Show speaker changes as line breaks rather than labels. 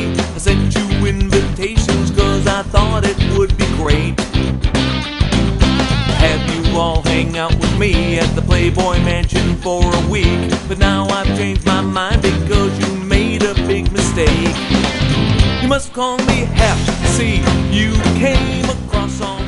me. I sent you invitations cause I thought it would be great. Have you all hang out with me at the Playboy Mansion for a week. But now I've changed my mind because you made a big mistake. You must call me Hep C. You came across on